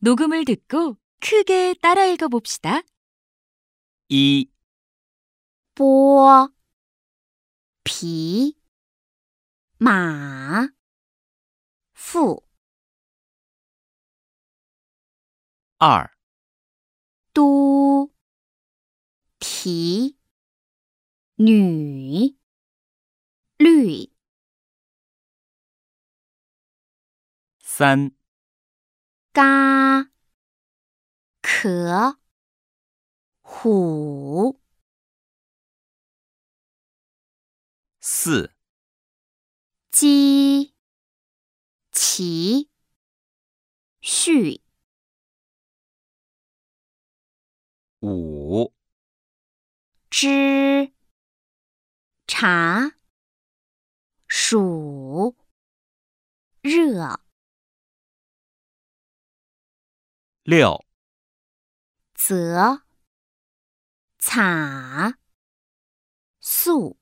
녹음을 듣고 크게 따라 읽어봅시다. 一、 剥皮马腹二、 都提女绿三、 嘎壳虎四、 鸡齐序五、 知茶暑热六、 则洒素